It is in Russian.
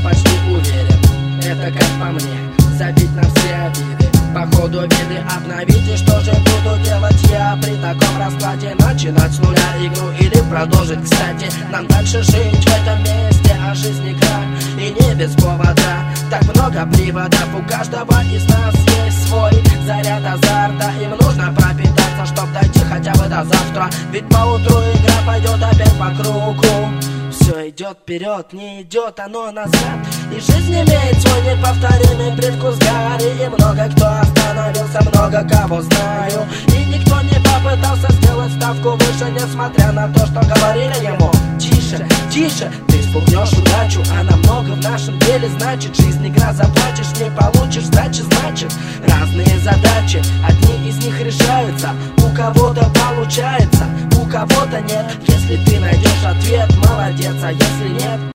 почти уверен, это как по мне, забить на все обиды. По ходу виды обновить, и что же буду делать я при таком раскладе? Начинать с нуля игру или продолжить? Кстати, нам дальше жить в этом месте, а жизнь игра, и не без повода. Так много приводов, у каждого из нас есть свой заряд азарта. Им нужно пропитаться, чтоб дойти хотя бы до завтра. Ведь поутру игра пойдет опять по кругу. Все идет вперед, не идет оно назад. И жизнь имеет свой неповторимый привкус гари. И много кто остановился, много кого знаю. И никто не попытался сделать ставку выше, несмотря на то, что говорили ему: тише, тише, ты спугнешь удачу. Она много в нашем деле значит. Жизнь игра, заплатишь, не получишь сдачи, значит. Разные задачи, одни из них решаются. У кого-то получается, у кого-то нет. Если ты найдешь ответ, молодец, а если нет...